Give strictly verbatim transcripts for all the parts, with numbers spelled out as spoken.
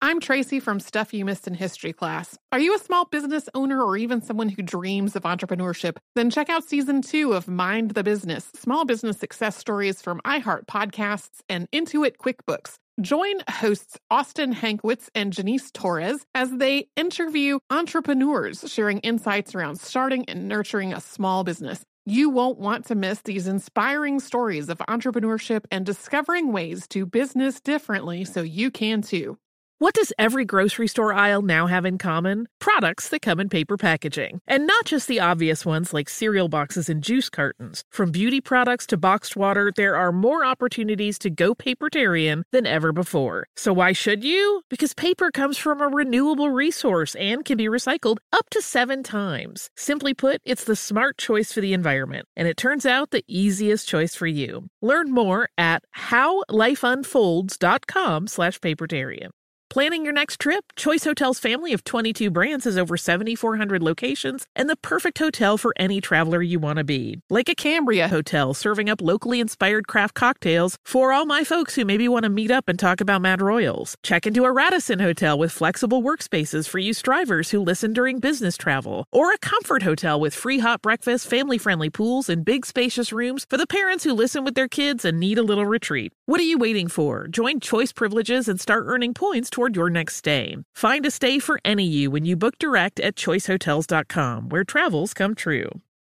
I'm Tracy from Stuff You Missed in History Class. Are you a small business owner or even someone who dreams of entrepreneurship? Then check out season two of Mind the Business, small business success stories from iHeart Podcasts and Intuit QuickBooks. Join hosts Austin Hankwitz and Janice Torres as they interview entrepreneurs sharing insights around starting and nurturing a small business. You won't want to miss these inspiring stories of entrepreneurship and discovering ways to business differently so you can too. What does every grocery store aisle now have in common? Products that come in paper packaging. And not just the obvious ones like cereal boxes and juice cartons. From beauty products to boxed water, there are more opportunities to go papertarian than ever before. So why should you? Because paper comes from a renewable resource and can be recycled up to seven times. Simply put, it's the smart choice for the environment. And it turns out the easiest choice for you. Learn more at howlifeunfolds.com slash papertarian. Planning your next trip? Choice Hotels' family of twenty-two brands has over seventy-four hundred locations and the perfect hotel for any traveler you want to be. Like a Cambria Hotel, serving up locally inspired craft cocktails for all my folks who maybe want to meet up and talk about Mad Royals. Check into a Radisson Hotel with flexible workspaces for you strivers who listen during business travel. Or a Comfort Hotel with free hot breakfast, family-friendly pools, and big spacious rooms for the parents who listen with their kids and need a little retreat. What are you waiting for? Join Choice Privileges and start earning points toward your next stay. Find a stay for any you when you book direct at choice hotels dot com, where travels come true.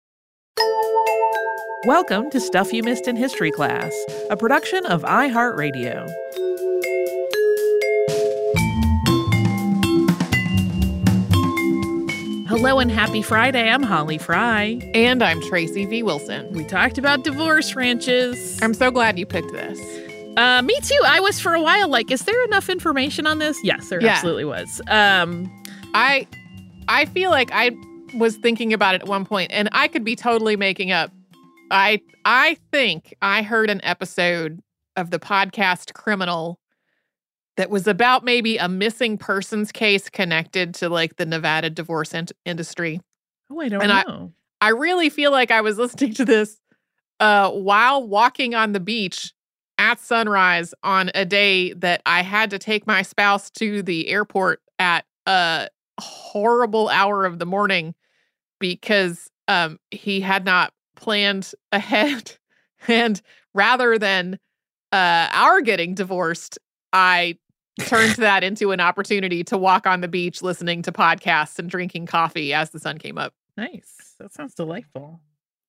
Welcome to Stuff You Missed in History Class, a production of iHeartRadio. Hello and happy Friday. I'm Holly Fry. And I'm Tracy V. Wilson. We talked about divorce ranches. I'm so glad you picked this. Uh, me too. I was for a while like, is there enough information on this? Yes, there yeah. absolutely was. Um, I I feel like I was thinking about it at one point, and I could be totally making up. I I think I heard an episode of the podcast Criminal that was about maybe a missing persons case connected to like the Nevada divorce in- industry. Oh, I don't and know. I, I really feel like I was listening to this uh, while walking on the beach at sunrise on a day that I had to take my spouse to the airport at a horrible hour of the morning because um, he had not planned ahead. And rather than uh, our getting divorced, I turned that into an opportunity to walk on the beach listening to podcasts and drinking coffee as the sun came up. Nice. That sounds delightful.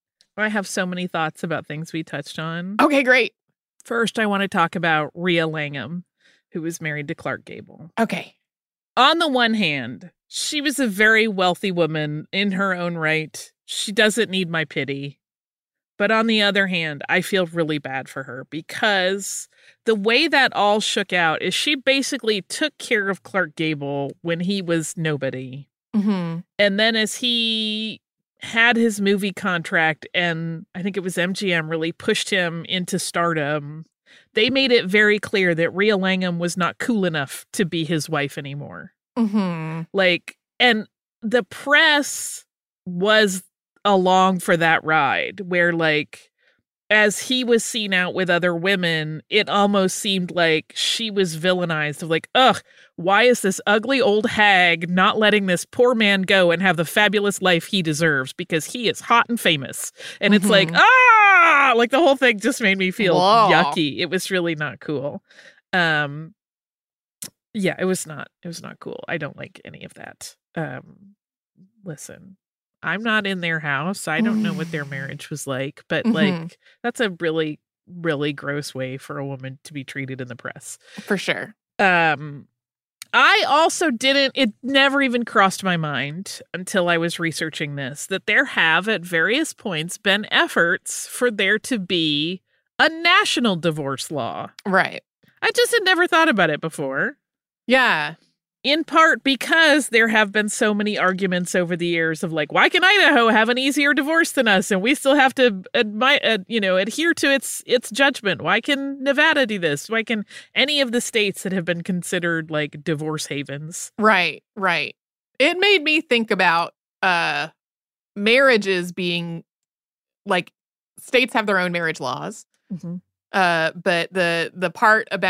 I have so many thoughts about things we touched on. Okay, great. First, I want to talk about Rhea Langham, who was married to Clark Gable. Okay. On the one hand, she was a very wealthy woman in her own right. She doesn't need my pity. But on the other hand, I feel really bad for her because the way that all shook out is she basically took care of Clark Gable when he was nobody. Mm-hmm. And then as he had his movie contract, and I think it was M G M really pushed him into stardom, they made it very clear that Rhea Langham was not cool enough to be his wife anymore. Mm-hmm. Like, and the press was along for that ride where, like, as he was seen out with other women, it almost seemed like she was villainized of like, ugh, why is this ugly old hag not letting this poor man go and have the fabulous life he deserves because he is hot and famous? And mm-hmm. it's like, ah, like the whole thing just made me feel Whoa. yucky. It was really not cool. Um, yeah, it was not, it was not cool. I don't like any of that. Um, listen. I'm not in their house. I don't know what their marriage was like, but mm-hmm. like that's a really, really gross way for a woman to be treated in the press. For sure. Um, I also didn't, it never even crossed my mind until I was researching this, that there have at various points been efforts for there to be a national divorce law. Right. I just had never thought about it before. Yeah. In part because there have been so many arguments over the years of like, why can Idaho have an easier divorce than us? And we still have to, admi- uh, you know, adhere to its its judgment. Why can Nevada do this? Why can any of the states that have been considered like divorce havens? Right, right. It made me think about uh, marriages being like states have their own marriage laws. Mm-hmm. Uh, but the the part about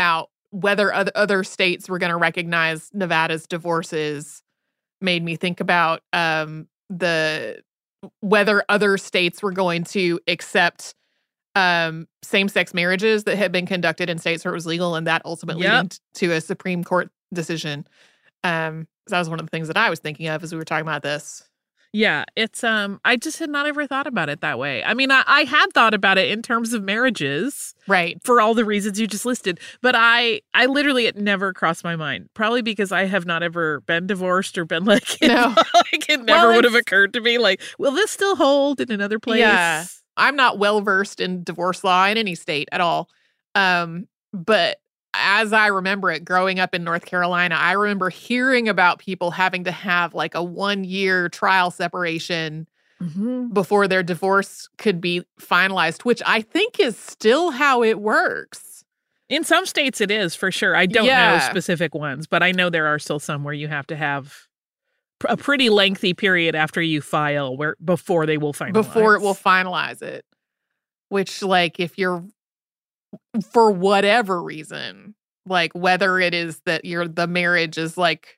whether other, other states were going to recognize Nevada's divorces made me think about um, the whether other states were going to accept um, same-sex marriages that had been conducted in states where it was legal, and that ultimately Yep. leading to a Supreme Court decision. Um, that was one of the things that I was thinking of as we were talking about this. Yeah, it's um I just had not ever thought about it that way. I mean, I, I had thought about it in terms of marriages Right. for all the reasons you just listed, but I I literally it never crossed my mind. Probably because I have not ever been divorced or been like, No. like it never Well, would have it's- occurred to me like, will this still hold in another place? Yeah. I'm not well-versed in divorce law in any state at all. Um, but as I remember it, growing up in North Carolina, I remember hearing about people having to have like a one-year trial separation Mhm. before their divorce could be finalized, which I think is still how it works. In some states it is for sure. I don't know Yeah. specific ones, but I know there are still some where you have to have pr- a pretty lengthy period after you file where before they will finalize. Before it will finalize it. Which, like, if you're, for whatever reason, like, whether it is that you're, the marriage is, like,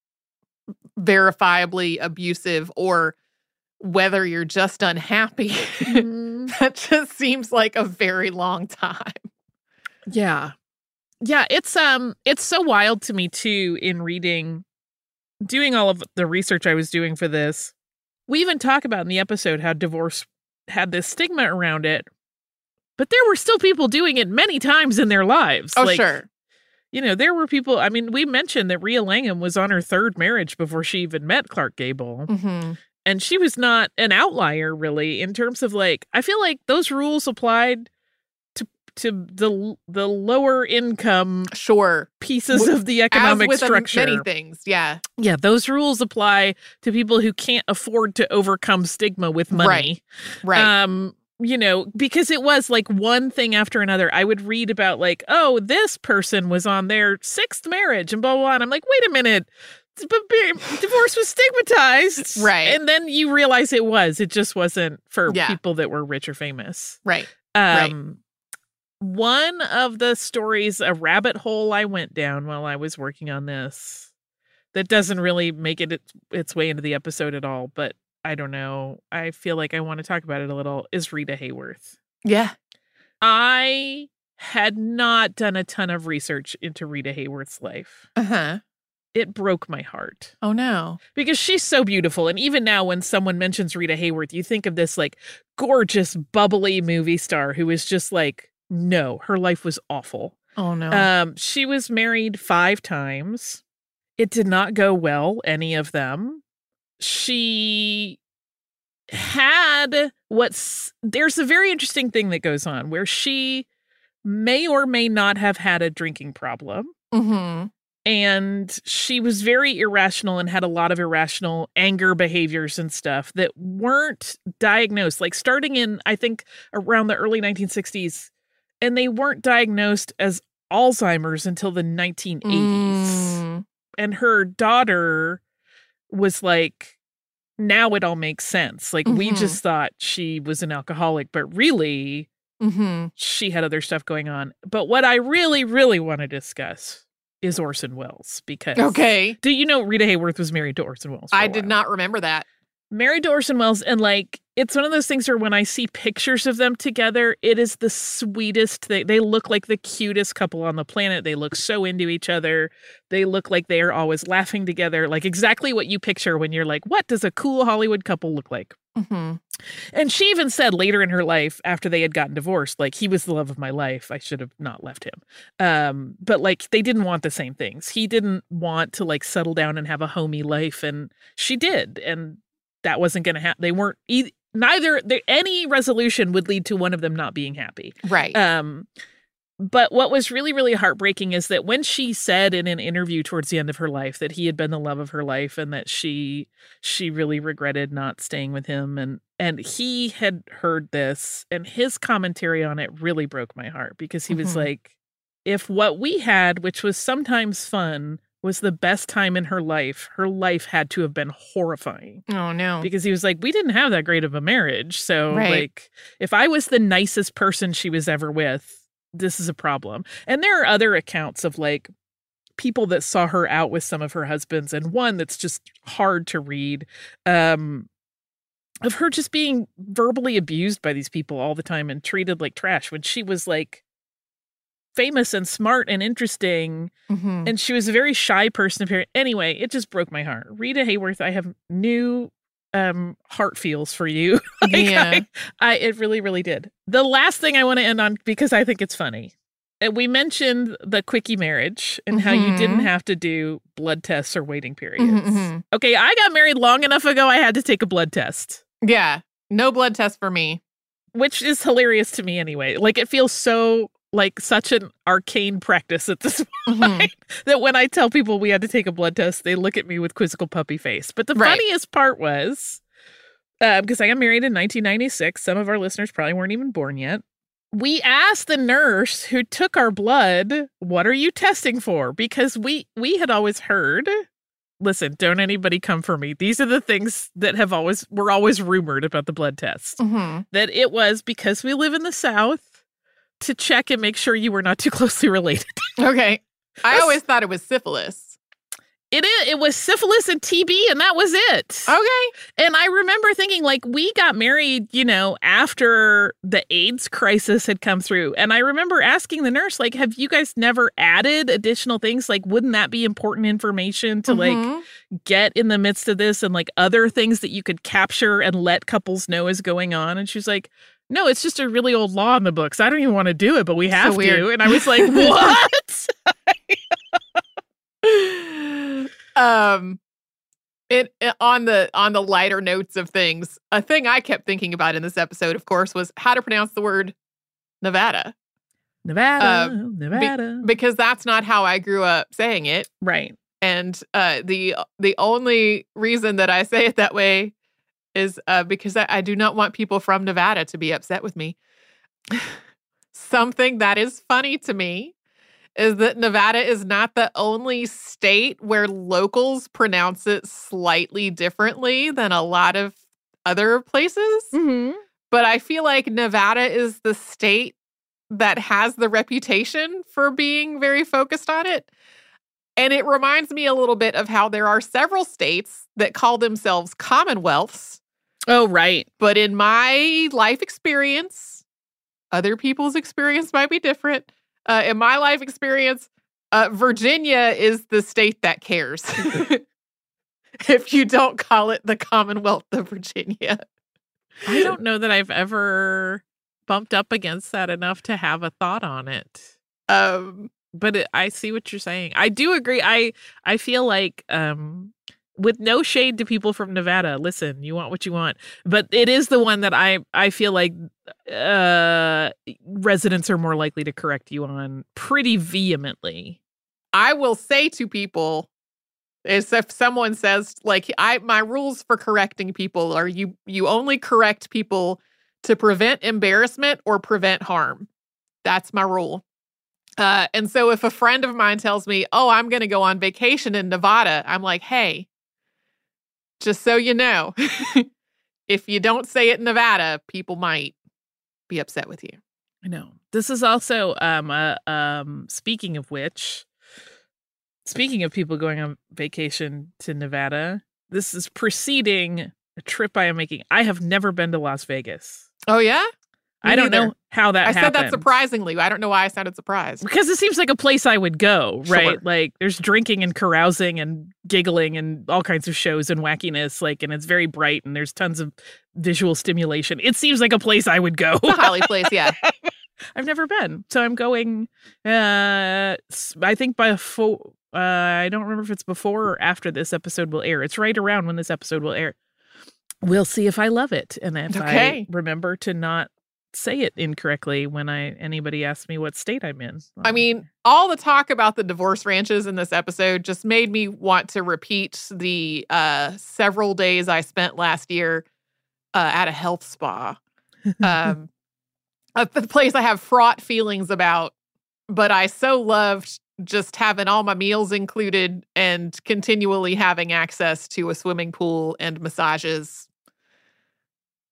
verifiably abusive or whether you're just unhappy, Mhm. that just seems like a very long time. Yeah. Yeah, it's um it's so wild to me too in reading doing all of the research I was doing for this. We even talk about in the episode how divorce had this stigma around it. But there were still people doing it many times in their lives. Oh, Like, sure. You know, there were people, I mean, we mentioned that Rhea Langham was on her third marriage before she even met Clark Gable. Mm-hmm. And she was not an outlier, really, in terms of like, I feel like those rules applied to to the the lower income Sure. pieces W- of the As economic with um, structure. many things, yeah. Yeah, those rules apply to people who can't afford to overcome stigma with money. Right. Um, you know, because it was like one thing after another. I would read about like, oh, this person was on their sixth marriage and blah, blah, blah. And I'm like, wait a minute. But be- divorce was stigmatized. Right. And then you realize it was. It just wasn't for Yeah. people that were rich or famous. Right. Um, One of the stories, a rabbit hole I went down while I was working on this that doesn't really make it its, its way into the episode at all, but I don't know. I feel like I want to talk about it a little, is Rita Hayworth. Yeah. I had not done a ton of research into Rita Hayworth's life. Uh-huh. It broke my heart Oh, no. because she's so beautiful. And even now, when someone mentions Rita Hayworth, you think of this like gorgeous, bubbly movie star who is just like, no, her life was awful. Oh, no. Um, she was married five times. It did not go well, any of them. She had what's, there's a very interesting thing that goes on where she may or may not have had a drinking problem. mm-hmm. And she was very irrational and had a lot of irrational anger behaviors and stuff that weren't diagnosed. Like starting in, I think, around the early nineteen sixties, and they weren't diagnosed as Alzheimer's until the nineteen eighties. Mm. And her daughter was like, now it all makes sense. Like, we Mhm. just thought she was an alcoholic, but really, Mm-hmm. she had other stuff going on. But what I really, really want to discuss is Orson Welles, because Okay. do you know Rita Hayworth was married to Orson Welles? for a I did while? not remember that. Married to Orson Welles, and like it's one of those things where when I see pictures of them together, it is the sweetest thing. They look like the cutest couple on the planet. They look so into each other. They look like they are always laughing together, like exactly what you picture when you're like, what does a cool Hollywood couple look like? Mm-hmm. And she even said later in her life, after they had gotten divorced, like, he was the love of my life. I should have not left him. Um, but like, they didn't want the same things. He didn't want to like settle down and have a homey life. And she did. And that wasn't going to happen. They weren't e- neither. There, any resolution would lead to one of them not being happy. Right. Um, but what was really, really heartbreaking is that when she said in an interview towards the end of her life that he had been the love of her life and that she she really regretted not staying with him, and and he had heard this, and his commentary on it really broke my heart, because he was Mhm. like, if what we had, which was sometimes fun, was the best time in her life, her life had to have been horrifying. Oh, no. Because he was like, we didn't have that great of a marriage. So Right. like, if I was the nicest person she was ever with, this is a problem. And there are other accounts of like people that saw her out with some of her husbands, and one that's just hard to read, um, of her just being verbally abused by these people all the time and treated like trash when she was like famous and smart and interesting. Mm-hmm. And she was a very shy person. Anyway, it just broke my heart. Rita Hayworth, I have new um, heart feels for you. like Yeah. I, I, it really, really did. The last thing I want to end on, because I think it's funny. We mentioned the quickie marriage and mm-hmm. how you didn't have to do blood tests or waiting periods. Mm-hmm. Okay, I got married long enough ago, I had to take a blood test. Yeah, no blood test for me. Which is hilarious to me anyway. Like, it feels so, like, such an arcane practice at this point mm-hmm. that when I tell people we had to take a blood test, they look at me with quizzical puppy face. But the right. funniest part was, uh, because I got married in nineteen ninety-six, some of our listeners probably weren't even born yet. We asked the nurse who took our blood, what are you testing for? Because we we had always heard, listen, don't anybody come for me. These are the things that have always, were always rumored about the blood test. Mm-hmm. That it was because we live in the South to check and make sure you were not too closely related. Okay. I That's, always thought it was syphilis. It is. It was syphilis and T B, and that was it. Okay. And I remember thinking, like, we got married, you know, after the AIDS crisis had come through. And I remember asking the nurse, like, have you guys never added additional things? Like, wouldn't that be important information to, mm-hmm. like, get in the midst of this and, like, other things that you could capture and let couples know is going on? And she was like, no, it's just a really old law in the books. I don't even want to do it, but we have so to. And I was like, what? um it, it on the on the lighter notes of things, a thing I kept thinking about in this episode, of course, was how to pronounce the word Nevada. Nevada, uh, Nevada. Be, because that's not how I grew up saying it. Right. And uh the the only reason that I say it that way is uh because I, I do not want people from Nevada to be upset with me. Something that is funny to me is that Nevada is not the only state where locals pronounce it slightly differently than a lot of other places. Mm-hmm. But I feel like Nevada is the state that has the reputation for being very focused on it. And it reminds me a little bit of how there are several states that call themselves commonwealths. Oh, right. But in my life experience, other people's experience might be different. Uh, in my life experience, uh, Virginia is the state that cares. If you don't call it the Commonwealth of Virginia. I don't know that I've ever bumped up against that enough to have a thought on it. Um, but it, I see what you're saying. I do agree. I I feel like, um, with no shade to people from Nevada, listen, you want what you want. But it is the one that I, I feel like uh, residents are more likely to correct you on pretty vehemently. I will say to people, is if someone says, like, I my rules for correcting people are you you only correct people to prevent embarrassment or prevent harm. That's my rule. Uh, and so if a friend of mine tells me, oh, I'm going to go on vacation in Nevada, I'm like, hey, just so you know, if you don't say it in Nevada, people might be upset with you. I know. This is also, um, uh, um, speaking of which, speaking of people going on vacation to Nevada, this is preceding a trip I am making. I have never been to Las Vegas. Oh, yeah? Me I don't neither. know how that I happened. said that surprisingly. I don't know why I sounded surprised. Because it seems like a place I would go, right? Sure. Like, there's drinking and carousing and giggling and all kinds of shows and wackiness, like, and it's very bright and there's tons of visual stimulation. It seems like a place I would go. It's a Holly place, yeah. I've never been. So I'm going, uh, I think by fo- uh, I don't remember if it's before or after this episode will air. It's right around when this episode will air. We'll see if I love it. And if okay. I remember to not say it incorrectly when I anybody asks me what state I'm in. I mean, all the talk about the divorce ranches in this episode just made me want to repeat the uh, several days I spent last year uh, at a health spa. Um, a place I have fraught feelings about, but I so loved just having all my meals included and continually having access to a swimming pool and massages.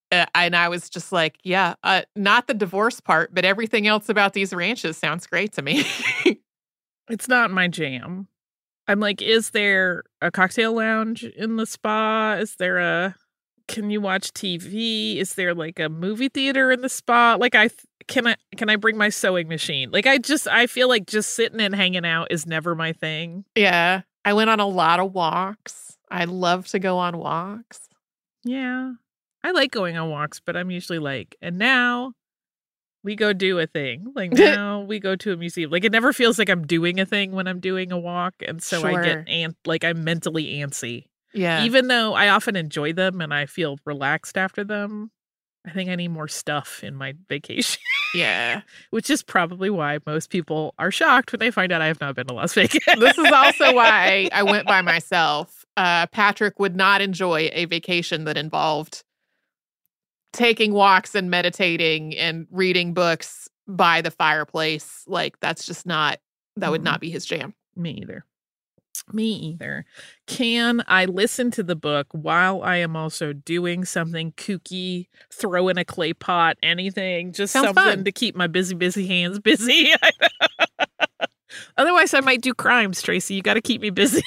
Uh, and I was just like, yeah, uh, not the divorce part, but everything else about these ranches sounds great to me. It's not my jam. I'm like, is there a cocktail lounge in the spa? Is there a, can you watch T V? Is there like a movie theater in the spa? Like, I, can I, can I bring my sewing machine? Like, I just, I feel like just sitting and hanging out is never my thing. Yeah. I went on a lot of walks. I love to go on walks. Yeah. I like going on walks, but I'm usually like, and now we go do a thing. Like now we go to a museum. Like it never feels like I'm doing a thing when I'm doing a walk. And so Sure. I get ant like I'm mentally antsy. Yeah. Even though I often enjoy them and I feel relaxed after them, I think I need more stuff in my vacation. Yeah. Which is probably why most people are shocked when they find out I have not been to Las Vegas. This is also why I went by myself. Uh, Patrick would not enjoy a vacation that involved taking walks and meditating and reading books by the fireplace. Like, that's just not, that would Mm. not be his jam. Me either. Me either. Can I listen to the book while I am also doing something kooky, throw in a clay pot, anything, just Sounds something fun. to keep my busy, busy hands busy? Otherwise, I might do crimes, Tracy. You got to keep me busy.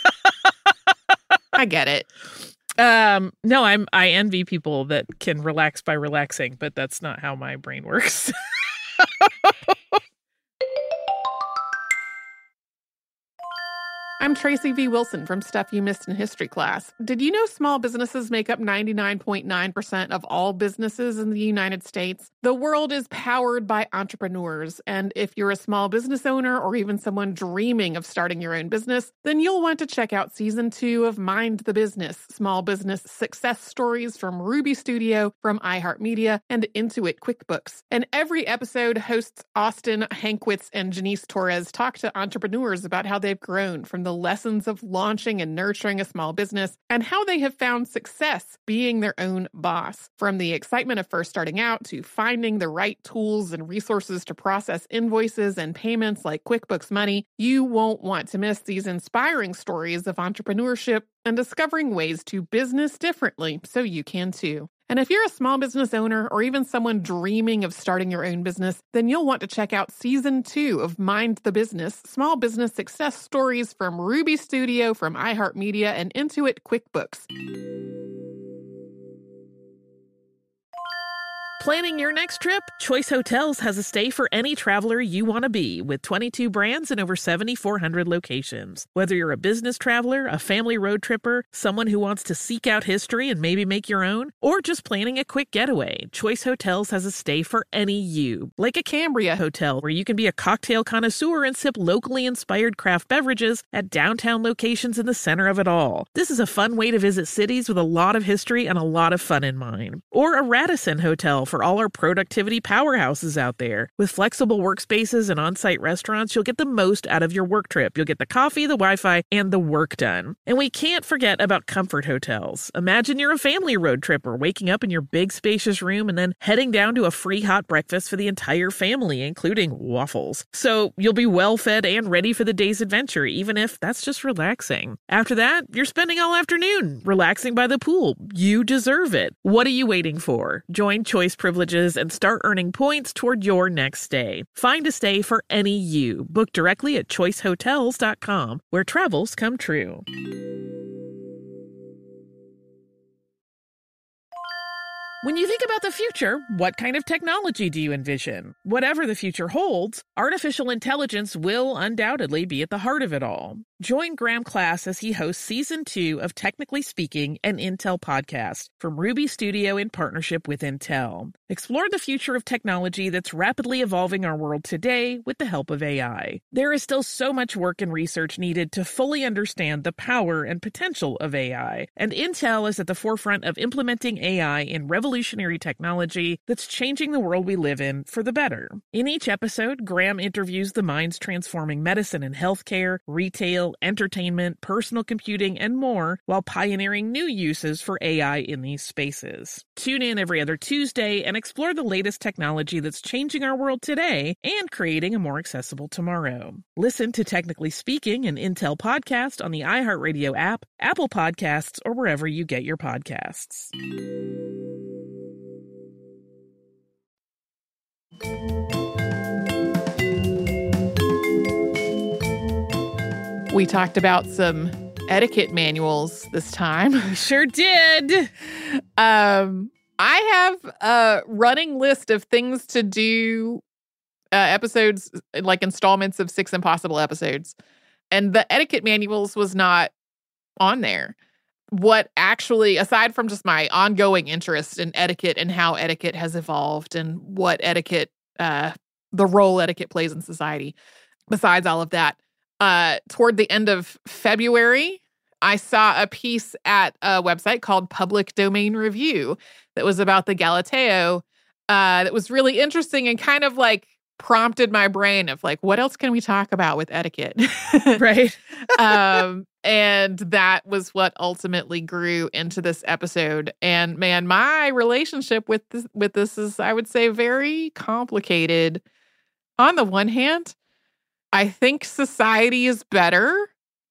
I get it. Um, no, I'm I envy people that can relax by relaxing, but that's not how my brain works. I'm Tracy V. Wilson from Stuff You Missed in History Class. Did you know small businesses make up ninety-nine point nine percent of all businesses in the United States? The world is powered by entrepreneurs, and if you're a small business owner or even someone dreaming of starting your own business, then you'll want to check out season two of Mind the Business, small business success stories from Ruby Studio, from iHeartMedia, and Intuit QuickBooks. And every episode, hosts Austin Hankwitz and Janice Torres talk to entrepreneurs about how they've grown from the lessons of launching and nurturing a small business and how they have found success being their own boss. From the excitement of first starting out to finding the right tools and resources to process invoices and payments like QuickBooks Money, you won't want to miss these inspiring stories of entrepreneurship and discovering ways to business differently so you can too. And if you're a small business owner or even someone dreaming of starting your own business, then you'll want to check out season two of Mind the Business, small business success stories from Ruby Studio, from iHeartMedia, and Intuit QuickBooks. Planning your next trip? Choice Hotels has a stay for any traveler you want to be, with twenty-two brands and over seventy-four hundred locations. Whether you're a business traveler, a family road tripper, someone who wants to seek out history and maybe make your own, or just planning a quick getaway, Choice Hotels has a stay for any you. Like a Cambria Hotel, where you can be a cocktail connoisseur and sip locally inspired craft beverages at downtown locations in the center of it all. This is a fun way to visit cities with a lot of history and a lot of fun in mind. Or a Radisson Hotel for all our productivity powerhouses out there. With flexible workspaces and on-site restaurants, you'll get the most out of your work trip. You'll get the coffee, the Wi-Fi, and the work done. And we can't forget about comfort hotels. Imagine you're a family road tripper, waking up in your big spacious room and then heading down to a free hot breakfast for the entire family, including waffles. So you'll be well fed and ready for the day's adventure, even if that's just relaxing. After that, you're spending all afternoon relaxing by the pool. You deserve it. What are you waiting for? Join Choice Privileges and start earning points toward your next stay. Find a stay for any you. Book directly at choice hotels dot com, where travels come true. When you think about the future, what kind of technology do you envision? Whatever the future holds, artificial intelligence will undoubtedly be at the heart of it all. Join Graham Class as he hosts season two of Technically Speaking, an Intel podcast from Ruby Studio in partnership with Intel. Explore the future of technology that's rapidly evolving our world today with the help of A I. There is still so much work and research needed to fully understand the power and potential of A I, and Intel is at the forefront of implementing A I in revolutionary technology that's changing the world we live in for the better. In each episode, Graham interviews the minds transforming medicine and healthcare, retail, entertainment, personal computing, and more, while pioneering new uses for A I in these spaces. Tune in every other Tuesday and explore the latest technology that's changing our world today and creating a more accessible tomorrow. Listen to Technically Speaking, an Intel podcast on the iHeartRadio app, Apple Podcasts, or wherever you get your podcasts. We talked about some etiquette manuals this time. We sure did. Um, I have a running list of things to do, uh, episodes, like installments of Six Impossible episodes. And the etiquette manuals was not on there. What actually, aside from just my ongoing interest in etiquette and how etiquette has evolved and what etiquette, uh, the role etiquette plays in society, besides all of that, uh, toward the end of February, I saw a piece at a website called Public Domain Review that was about the Galateo, uh, that was really interesting and kind of like prompted my brain of like, what else can we talk about with etiquette? Right. um, and that was what ultimately grew into this episode. And man, my relationship with this, with this is, I would say, very complicated. On the one hand, I think society is better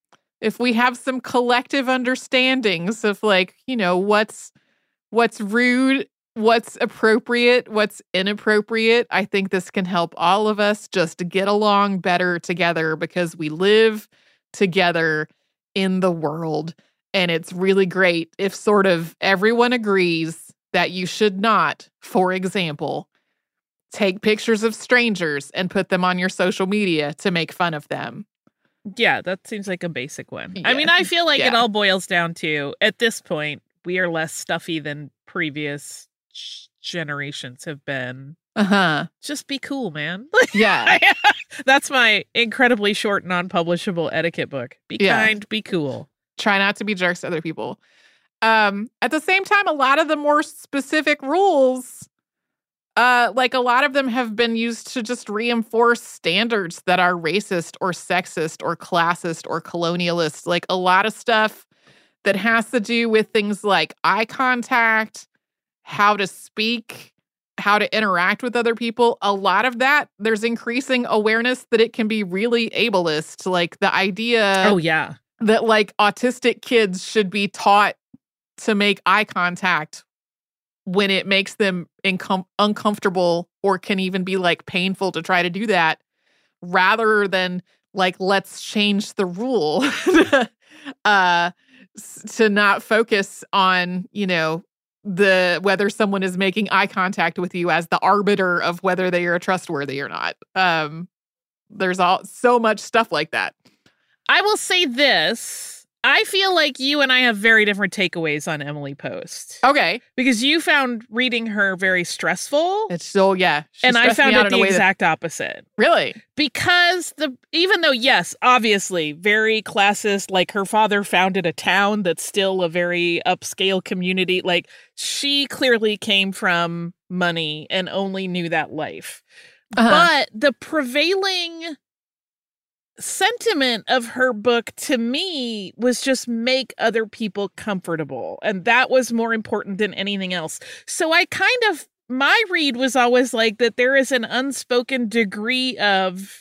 if we have some collective understandings of like, you know, what's what's rude, what's appropriate, what's inappropriate. I think this can help all of us just get along better together because we live together in the world. And it's really great if sort of everyone agrees that you should not, for example, take pictures of strangers and put them on your social media to make fun of them. Yeah, that seems like a basic one. Yeah. I mean, I feel like Yeah. it all boils down to, at this point, we are less stuffy than previous ch- generations have been. Uh-huh. Just be cool, man. Yeah. That's my incredibly short, non-publishable etiquette book. Be Yeah. kind, be cool. Try not to be jerks to other people. Um, at the same time, a lot of the more specific rules, uh, like a lot of them have been used to just reinforce standards that are racist or sexist or classist or colonialist. Like a lot of stuff that has to do with things like eye contact, how to speak, how to interact with other people. A lot of that, there's increasing awareness that it can be really ableist. Like the idea Oh, yeah. that like autistic kids should be taught to make eye contact when it makes them incom- uncomfortable or can even be like painful to try to do that, rather than like, let's change the rule uh, s- to not focus on, you know, the whether someone is making eye contact with you as the arbiter of whether they are trustworthy or not. Um, there's all so much stuff like that. I will say this. I feel like you and I have very different takeaways on Emily Post. Okay. Because you found reading her very stressful. It's still, yeah. she And I stressed me found out it in a the way that- exact opposite. Really? Because the even though, yes, obviously, very classist, like her father founded a town that's still a very upscale community. Like she clearly came from money and only knew that life. Uh-huh. But the prevailing sentiment of her book to me was just make other people comfortable. And that was more important than anything else. So I kind of, my read was always like that there is an unspoken degree of,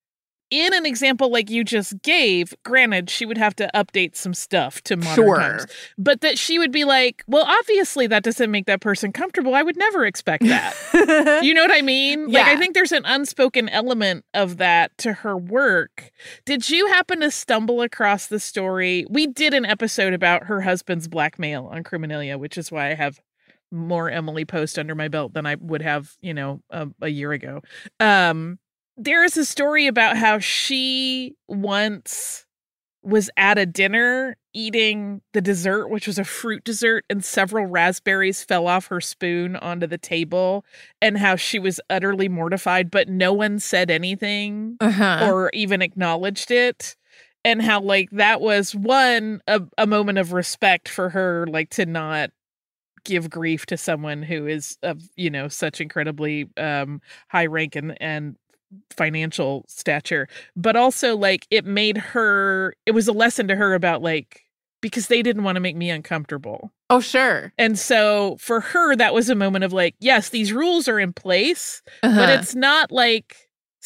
in an example like you just gave, granted, she would have to update some stuff to modern Sure. times, but that she would be like, well, obviously that doesn't make that person comfortable. I would never expect that. You know what I mean? Like, Yeah. I think there's an unspoken element of that to her work. Did you happen to stumble across the story? We did an episode about her husband's blackmail on Criminalia, which is why I have more Emily Post under my belt than I would have, you know, a, a year ago. Um, there is a story about how she once was at a dinner eating the dessert, which was a fruit dessert, and several raspberries fell off her spoon onto the table, and how she was utterly mortified, but no one said anything Uh-huh. or even acknowledged it. And how, like, that was one, a, a moment of respect for her, like, to not give grief to someone who is of, you know, such incredibly um, high rank and, and financial stature, but also like it made her, it was a lesson to her about like, because they didn't want to make me uncomfortable. Oh, sure. And so for her, that was a moment of like, yes, these rules are in place, Uh-huh. but it's not like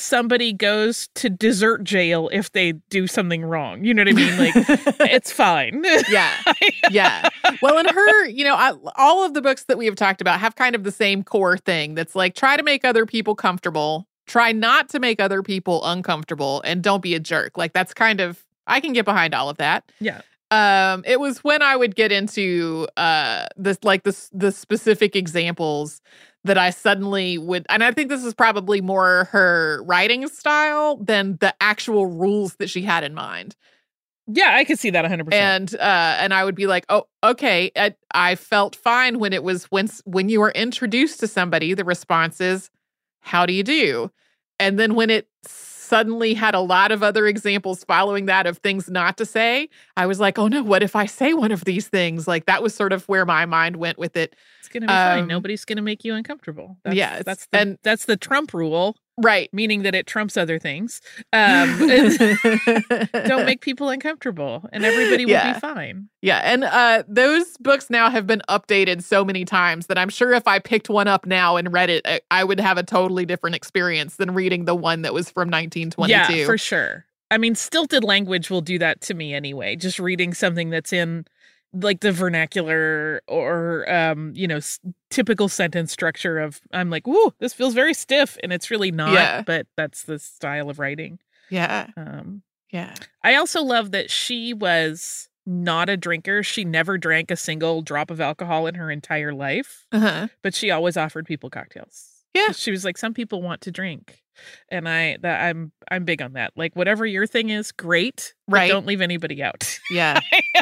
somebody goes to dessert jail if they do something wrong. You know what I mean? Like, it's fine. Yeah. Yeah. Well, in her, you know, I, all of the books that we have talked about have kind of the same core thing that's like, try to make other people comfortable, try not to make other people uncomfortable, and don't be a jerk. Like, that's kind of, I can get behind all of that. Yeah. Um, it was when I would get into uh this like the the specific examples that I suddenly would, and I think this is probably more her writing style than the actual rules that she had in mind. Yeah, I could see that one hundred percent. And uh, and I would be like, oh, okay. I, I felt fine when it was when when you were introduced to somebody, the response is, "How do you do?" And then when it suddenly had a lot of other examples following that of things not to say, I was like, oh no, what if I say one of these things? Like, that was sort of where my mind went with it. It's gonna be um, fine. Nobody's gonna make you uncomfortable. That's, yeah, that's the, and that's the Trump rule. Right. Meaning that it trumps other things. Um, don't make people uncomfortable and everybody will yeah. be fine. Yeah. And uh, those books now have been updated so many times that I'm sure if I picked one up now and read it, I, I would have a totally different experience than reading the one that was from nineteen twenty-two. Yeah, for sure. I mean, stilted language will do that to me anyway. Just reading something that's in like the vernacular or, um, you know, s- typical sentence structure of, I'm like, woo, this feels very stiff. And it's really not, yeah. but that's the style of writing. Yeah. Um, yeah. I also love that she was not a drinker. She never drank a single drop of alcohol in her entire life, uh-huh. but she always offered people cocktails. Yeah. She was like, some people want to drink. And I, that I'm, I'm big on that. Like, whatever your thing is, great. Right. But don't leave anybody out. Yeah.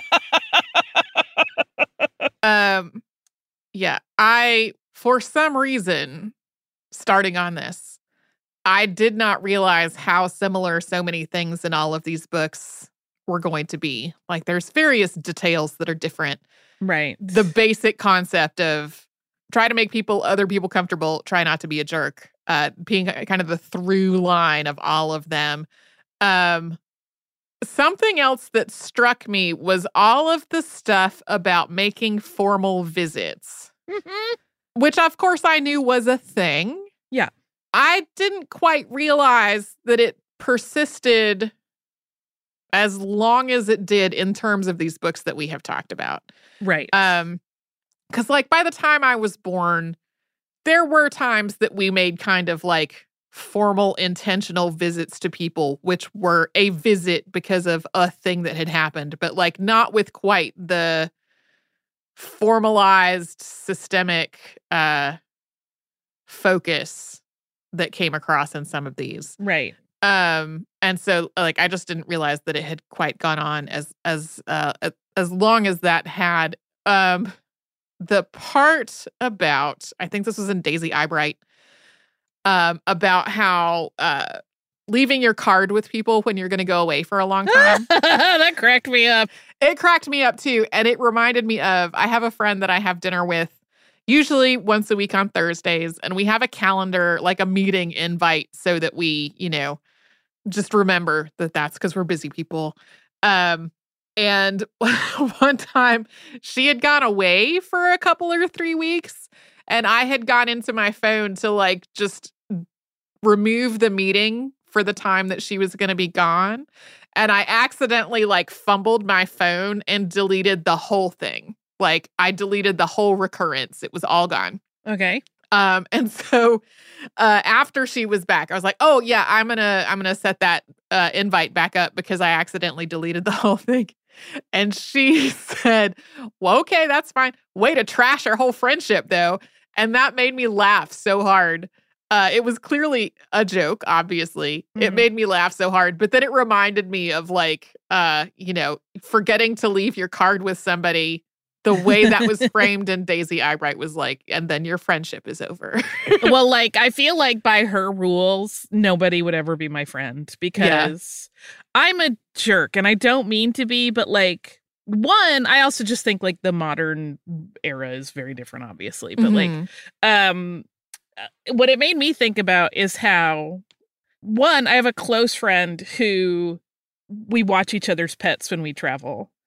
um, yeah. I, for some reason, starting on this, I did not realize how similar so many things in all of these books were going to be. Like, there's various details that are different. Right. The basic concept of try to make people, other people comfortable, try not to be a jerk, uh, being kind of the through line of all of them. Um, something else that struck me was all of the stuff about making formal visits, mm-hmm. which of course I knew was a thing. Yeah. I didn't quite realize that it persisted as long as it did in terms of these books that we have talked about. Right. Um, because like by the time I was born, there were times that we made kind of like formal intentional visits to people, which were a visit because of a thing that had happened, but like not with quite the formalized systemic uh, focus that came across in some of these. Right. Um, and so like I just didn't realize that it had quite gone on as as uh as long as that had. Um the part about, I think this was in Daisy Eyebright, um, about how uh leaving your card with people when you're gonna go away for a long time. That cracked me up. It cracked me up too. And it reminded me of, I have a friend that I have dinner with usually once a week on Thursdays, and we have a calendar, like a meeting invite, so that we, you know, just remember that that's because we're busy people. Um, and one time she had gone away for a couple or three weeks, and I had gone into my phone to like just remove the meeting for the time that she was going to be gone. And I accidentally like fumbled my phone and deleted the whole thing. Like I deleted the whole recurrence. It was all gone. Okay. Um, and so uh, after she was back, I was like, oh yeah, I'm going to, I'm going to set that uh, invite back up because I accidentally deleted the whole thing. And she said, well, okay, that's fine. Way to trash our whole friendship though. And that made me laugh so hard. Uh, it was clearly a joke, obviously. Mm-hmm. It made me laugh so hard. But then it reminded me of like, uh, you know, forgetting to leave your card with somebody. The way that was framed in Daisy Eyebright was like, and then your friendship is over. Well, like, I feel like by her rules, nobody would ever be my friend because yeah. I'm a jerk and I don't mean to be, but like, one, I also just think like the modern era is very different, obviously. But mm-hmm. like, um, what it made me think about is how, one, I have a close friend who we watch each other's pets when we travel.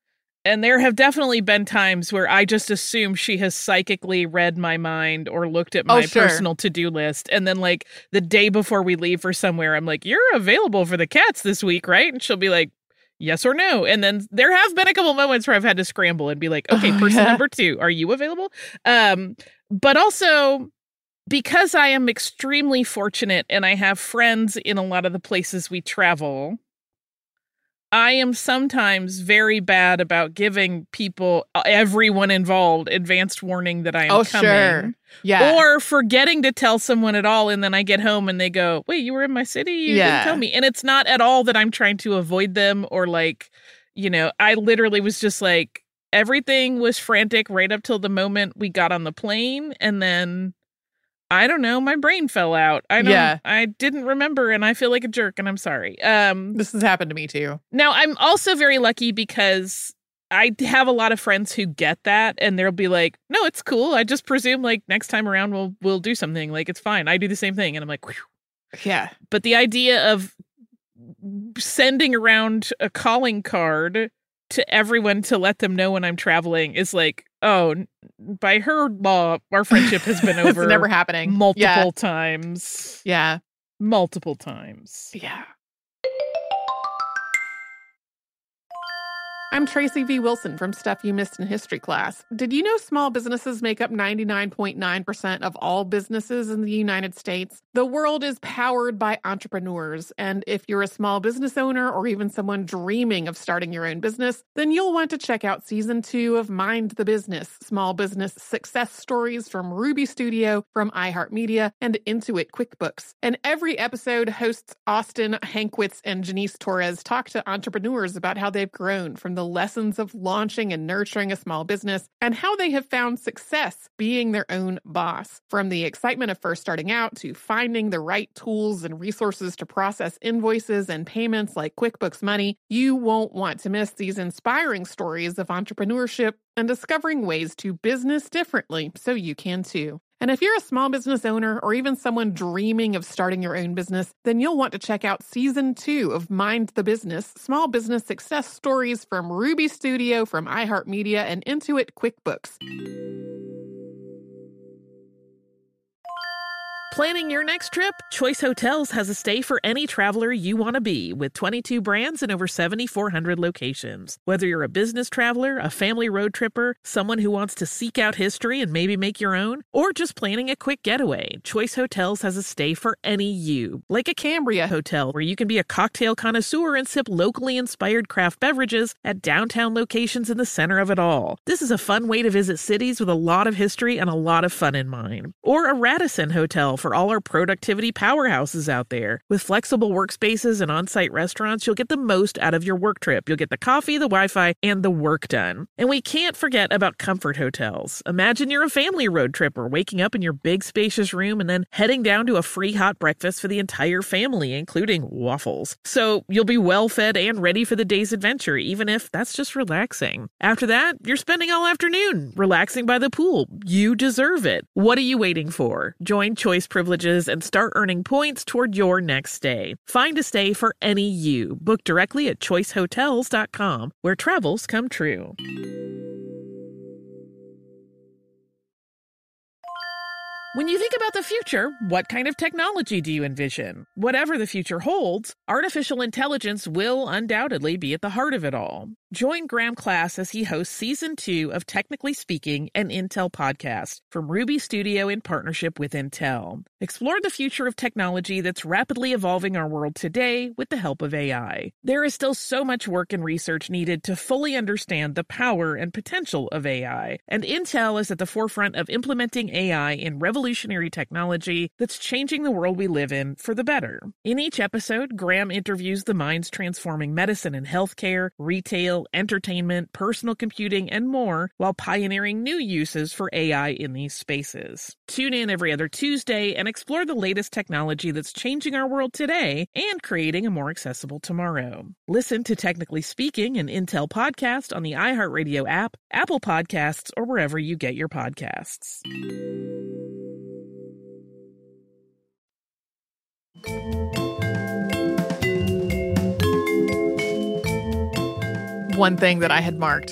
And there have definitely been times where I just assume she has psychically read my mind or looked at my oh, sure. personal to-do list. And then, like, the day before we leave for somewhere, I'm like, you're available for the cats this week, right? And she'll be like, yes or no. And then there have been a couple moments where I've had to scramble and be like, okay, Oh, person yeah. number two, are you available? Um, but also, because I am extremely fortunate and I have friends in a lot of the places we travel, I am sometimes very bad about giving people, everyone involved, advanced warning that I am oh, coming. sure. Yeah. Or forgetting to tell someone at all, and then I get home and they go, wait, you were in my city? You Yeah. didn't tell me. And it's not at all that I'm trying to avoid them or, like, you know, I literally was just like, everything was frantic right up till the moment we got on the plane. And then, I don't know, my brain fell out. I don't, Yeah. I didn't remember, and I feel like a jerk, and I'm sorry. Um, This has happened to me too. now, I'm also very lucky because I have a lot of friends who get that, and they'll be like, no, it's cool. I just presume, like, next time around we'll we'll do something. Like, it's fine. I do the same thing. And I'm like, whew. Yeah. But the idea of sending around a calling card to everyone to let them know when I'm traveling is like, oh, by her law, our friendship has been over It's never happening. multiple Yeah. times. Yeah. Multiple times. Yeah. I'm Tracy V. Wilson from Stuff You Missed in History Class. Did you know small businesses make up ninety-nine point nine percent of all businesses in the United States? The world is powered by entrepreneurs, and if you're a small business owner or even someone dreaming of starting your own business, then you'll want to check out Season two of Mind the Business, Small Business Success Stories from Ruby Studio, from iHeartMedia, and Intuit QuickBooks. And every episode, hosts Austin Hankwitz and Janice Torres talk to entrepreneurs about how they've grown from the lessons of launching and nurturing a small business and how they have found success being their own boss. From the excitement of first starting out to finding the right tools and resources to process invoices and payments like QuickBooks Money, you won't want to miss these inspiring stories of entrepreneurship and discovering ways to business differently so you can too. And if you're a small business owner or even someone dreaming of starting your own business, then you'll want to check out Season two of Mind the Business, Small Business Success Stories from Ruby Studio, from iHeartMedia, and Intuit QuickBooks. Planning your next trip? Choice Hotels has a stay for any traveler you want to be, with twenty-two brands and over seven thousand four hundred locations. Whether you're a business traveler, a family road tripper, someone who wants to seek out history and maybe make your own, or just planning a quick getaway, Choice Hotels has a stay for any you. Like a Cambria Hotel, where you can be a cocktail connoisseur and sip locally inspired craft beverages at downtown locations in the center of it all. This is a fun way to visit cities with a lot of history and a lot of fun in mind. Or a Radisson Hotel, for all our productivity powerhouses out there. With flexible workspaces and on-site restaurants, you'll get the most out of your work trip. You'll get the coffee, the Wi-Fi, and the work done. And we can't forget about Comfort Hotels. Imagine you're a family road tripper, waking up in your big spacious room and then heading down to a free hot breakfast for the entire family, including waffles. So you'll be well fed and ready for the day's adventure, even if that's just relaxing. After that, you're spending all afternoon relaxing by the pool. You deserve it. What are you waiting for? Join Choice Privileges and start earning points toward your next stay. Find a stay for any you. Book directly at choice hotels dot com, where travels come true. When you think about the future, what kind of technology do you envision? Whatever the future holds, artificial intelligence will undoubtedly be at the heart of it all. Join Graham Class as he hosts Season two of Technically Speaking, an Intel podcast from Ruby Studio in partnership with Intel. Explore the future of technology that's rapidly evolving our world today with the help of A I. There is still so much work and research needed to fully understand the power and potential of A I, and Intel is at the forefront of implementing A I in revolutionary technology that's changing the world we live in for the better. In each episode, Graham interviews the minds transforming medicine and healthcare, retail, entertainment, personal computing, and more, while pioneering new uses for A I in these spaces. Tune in every other Tuesday and explore the latest technology that's changing our world today and creating a more accessible tomorrow. Listen to Technically Speaking, an Intel podcast on the iHeartRadio app, Apple Podcasts, or wherever you get your podcasts. One thing that I had marked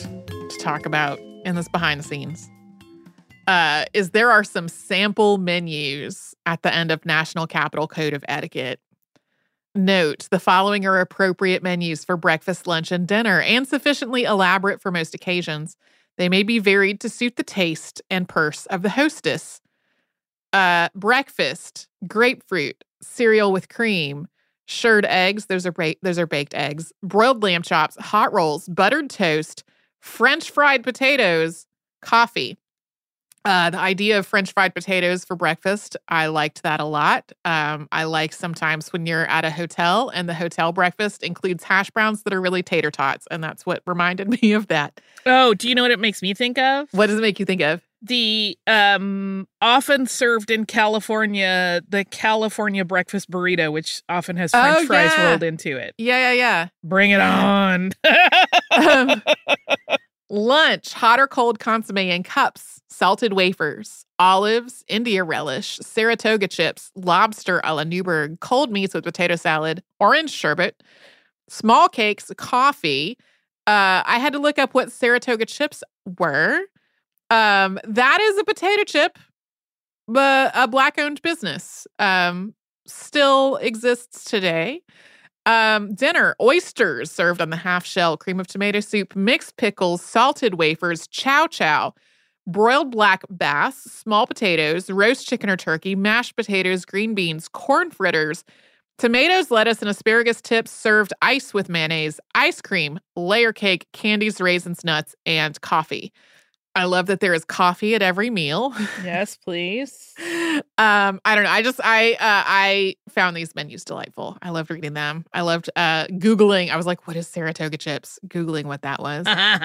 to talk about in this behind the scenes uh, is there are some sample menus at the end of National Capital Code of Etiquette. Note, the following are appropriate menus for breakfast, lunch, and dinner, and sufficiently elaborate for most occasions. They may be varied to suit the taste and purse of the hostess. Uh, breakfast, grapefruit, cereal with cream, shirred eggs, those are, ba- those are baked eggs, broiled lamb chops, hot rolls, buttered toast, French fried potatoes, coffee. Uh, the idea of French fried potatoes for breakfast, I liked that a lot. Um, I like sometimes when you're at a hotel and the hotel breakfast includes hash browns that are really tater tots, and that's what reminded me of that. Oh, do you know what it makes me think of? What does it make you think of? The um, often served in California, the California breakfast burrito, which often has French oh, fries yeah. rolled into it. Yeah, yeah, yeah. Bring it on. um, lunch, hot or cold consomme in cups, salted wafers, olives, India relish, Saratoga chips, lobster a la Newburgh, cold meats with potato salad, orange sherbet, small cakes, coffee. Uh, I had to look up what Saratoga chips were. Um, that is a potato chip, but a Black-owned business. Um, still exists today. Um, dinner, oysters served on the half shell, cream of tomato soup, mixed pickles, salted wafers, chow chow, broiled black bass, small potatoes, roast chicken or turkey, mashed potatoes, green beans, corn fritters, tomatoes, lettuce, and asparagus tips served ice with mayonnaise, ice cream, layer cake, candies, raisins, nuts, and coffee. I love that there is coffee at every meal. Yes, please. um, I don't know. I just, I, uh, I found these menus delightful. I loved reading them. I loved uh, Googling. I was like, what is Saratoga chips? Googling what that was.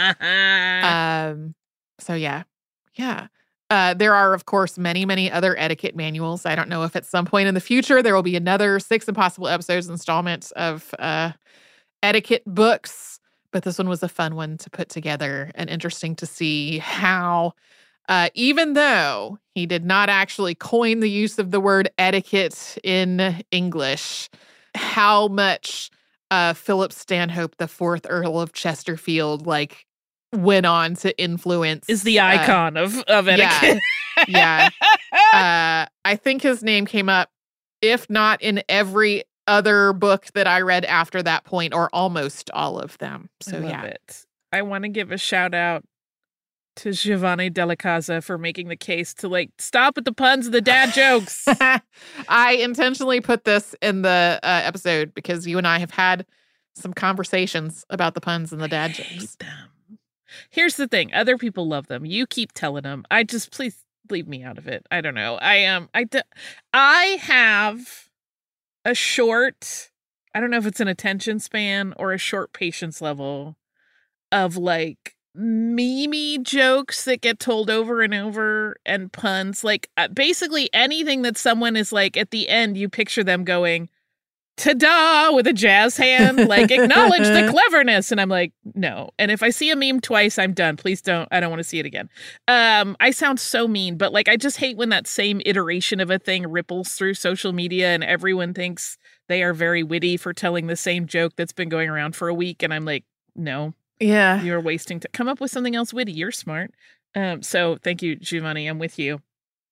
um, so yeah, yeah. Uh, there are, of course, many, many other etiquette manuals. I don't know if at some point in the future there will be another Six Impossible Episodes installment of uh, etiquette books. But this one was a fun one to put together and interesting to see how, uh, even though he did not actually coin the use of the word etiquette in English, how much uh, Philip Stanhope, the fourth Earl of Chesterfield, like went on to influence. Is the icon uh, of, of etiquette. Yeah. yeah. uh, I think his name came up, if not in every other book that I read after that point, or almost all of them. So I love yeah. it. I want to give a shout out to Giovanni Della Casa for making the case to like stop with the puns and the dad jokes. I intentionally put this in the uh, episode because you and I have had some conversations about the puns and the dad I jokes. hate them. Here's the thing: other people love them. You keep telling them. I just please leave me out of it. I don't know. I um I d- I have a short, I don't know if it's an attention span or a short patience level of like meme jokes that get told over and over and puns. Like uh, basically anything that someone is like at the end, you picture them going, ta-da, with a jazz hand, like acknowledge the cleverness. And I'm like, no. And if I see a meme twice, I'm done. Please don't. I don't want to see it again. Um, I sound so mean, but like, I just hate when that same iteration of a thing ripples through social media and everyone thinks they are very witty for telling the same joke that's been going around for a week. And I'm like, no. Yeah. You're wasting to come up with something else witty. You're smart. Um, so thank you, Giovanni. I'm with you.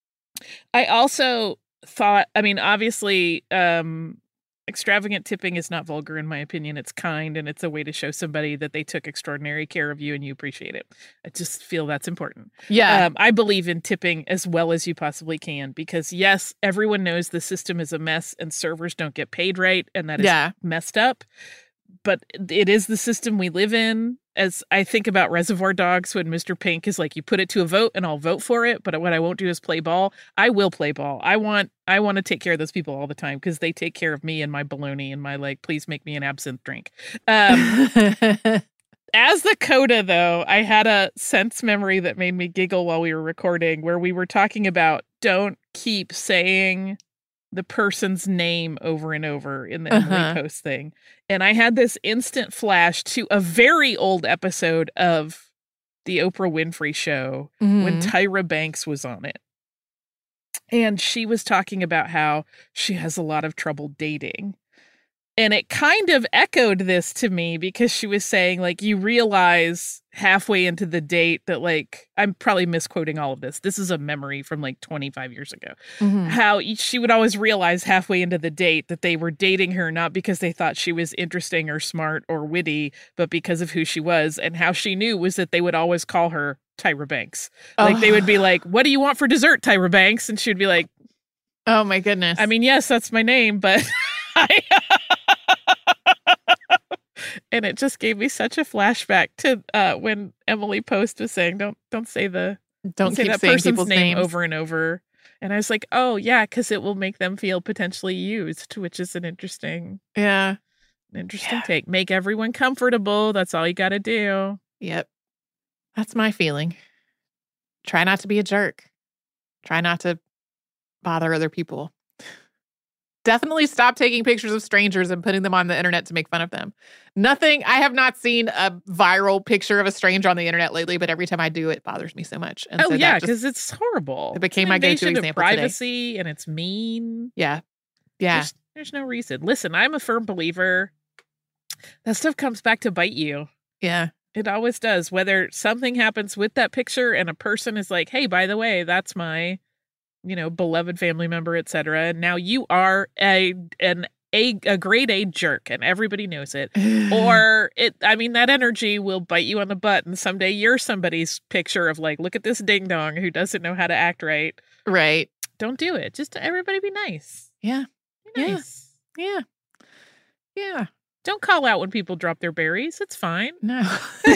I also thought, I mean, obviously, um, extravagant tipping is not vulgar, in my opinion. It's kind, and it's a way to show somebody that they took extraordinary care of you and you appreciate it. I just feel that's important. Yeah. Um, I believe in tipping as well as you possibly can because, yes, everyone knows the system is a mess and servers don't get paid right, and that is yeah. messed up. But it is the system we live in. As I think about Reservoir Dogs, when Mister Pink is like, you put it to a vote and I'll vote for it. But what I won't do is play ball. I will play ball. I want I want to take care of those people all the time because they take care of me and my baloney and my like, please make me an absinthe drink. Um, as the coda, though, I had a sense memory that made me giggle while we were recording where we were talking about don't keep saying the person's name over and over in the uh-huh. Emily Post thing. And I had this instant flash to a very old episode of the Oprah Winfrey Show mm-hmm. when Tyra Banks was on it. And she was talking about how she has a lot of trouble dating. And it kind of echoed this to me because she was saying, like, you realize halfway into the date that, like, I'm probably misquoting all of this. This is a memory from like twenty-five years ago. Mm-hmm. How each, she would always realize halfway into the date that they were dating her not because they thought she was interesting or smart or witty, but because of who she was. And how she knew was that they would always call her Tyra Banks. Like, oh. They would be like, what do you want for dessert, Tyra Banks? And she would be like, oh my goodness. I mean, yes, that's my name, but I... And it just gave me such a flashback to uh, when Emily Post was saying, "Don't don't say the don't, don't say keep that saying person's people's name names over and over." And I was like, "Oh yeah, because it will make them feel potentially used," which is an interesting, yeah, an interesting yeah. take. Make everyone comfortable. That's all you got to do. Yep, that's my feeling. Try not to be a jerk. Try not to bother other people. Definitely stop taking pictures of strangers and putting them on the internet to make fun of them. Nothing, I have not seen a viral picture of a stranger on the internet lately, but every time I do, it bothers me so much. And oh, so yeah, because it's horrible. It became it's my go-to example of privacy today. And it's mean. Yeah. Yeah. There's, there's no reason. Listen, I'm a firm believer that stuff comes back to bite you. Yeah. It always does. Whether something happens with that picture and a person is like, hey, by the way, that's my... you know, beloved family member, et cetera. And now you are a an a, a grade A jerk and everybody knows it. Or it, I mean, that energy will bite you on the butt. And someday you're somebody's picture of like, look at this ding dong who doesn't know how to act right. Right. Don't do it. Just everybody be nice. Yeah. Be nice. Yeah. Yeah. Yeah. Don't call out when people drop their berries. It's fine. No.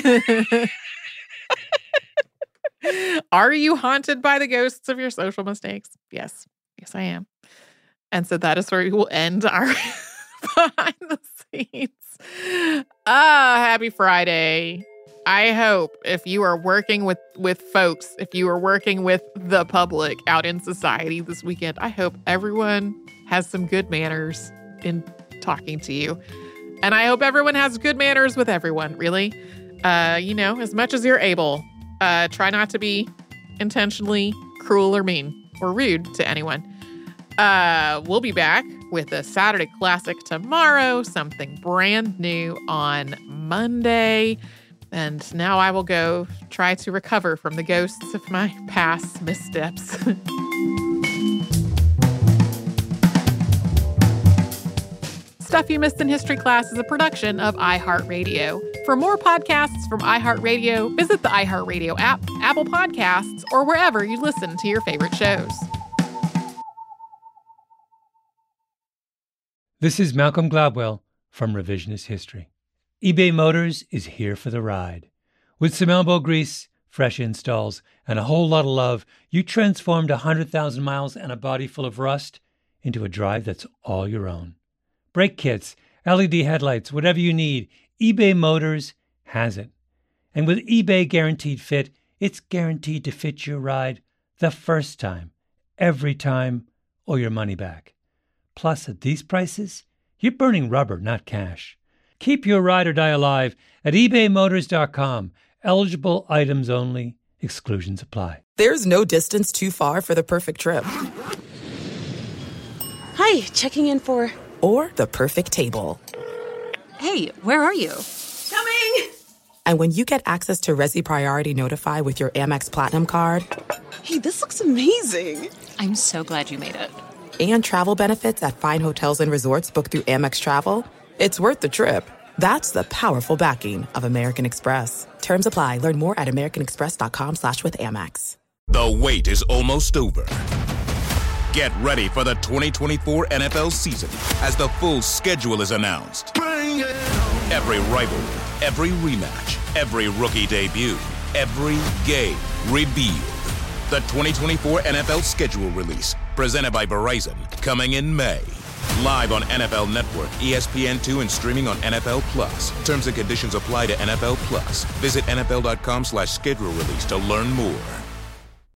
Are you haunted by the ghosts of your social mistakes? Yes. Yes, I am. And so that is where we will end our behind the scenes. Ah, happy Friday. I hope if you are working with, with folks, if you are working with the public out in society this weekend, I hope everyone has some good manners in talking to you. And I hope everyone has good manners with everyone, really. Uh, you know, as much as you're able. Uh, try not to be intentionally cruel or mean or rude to anyone. Uh, we'll be back with a Saturday Classic tomorrow, something brand new on Monday. And now I will go try to recover from the ghosts of my past missteps. Stuff You Missed in History Class is a production of iHeartRadio. For more podcasts from iHeartRadio, visit the iHeartRadio app, Apple Podcasts, or wherever you listen to your favorite shows. This is Malcolm Gladwell from Revisionist History. eBay Motors is here for the ride. With some elbow grease, fresh installs, and a whole lot of love, you transformed one hundred thousand miles and a body full of rust into a drive that's all your own. Brake kits, L E D headlights, whatever you need, eBay Motors has it. And with eBay Guaranteed Fit, it's guaranteed to fit your ride the first time, every time, or your money back. Plus, at these prices, you're burning rubber, not cash. Keep your ride or die alive at ebay motors dot com. Eligible items only. Exclusions apply. There's no distance too far for the perfect trip. Hi, checking in for... Or the perfect table. Hey, where are you? Coming! And when you get access to Resi Priority Notify with your Amex Platinum card... Hey, this looks amazing! I'm so glad you made it. And travel benefits at fine hotels and resorts booked through Amex Travel, it's worth the trip. That's the powerful backing of American Express. Terms apply. Learn more at americanexpress.com slash with Amex. The wait is almost over. Get ready for the twenty twenty-four N F L season as the full schedule is announced. Bring it on. Every rivalry, every rematch, every rookie debut, every game revealed. The twenty twenty-four N F L schedule release, presented by Verizon, coming in May. Live on N F L Network, E S P N two, and streaming on N F L Plus. Terms and conditions apply to N F L Plus. Visit N F L dot com slash schedule release to learn more.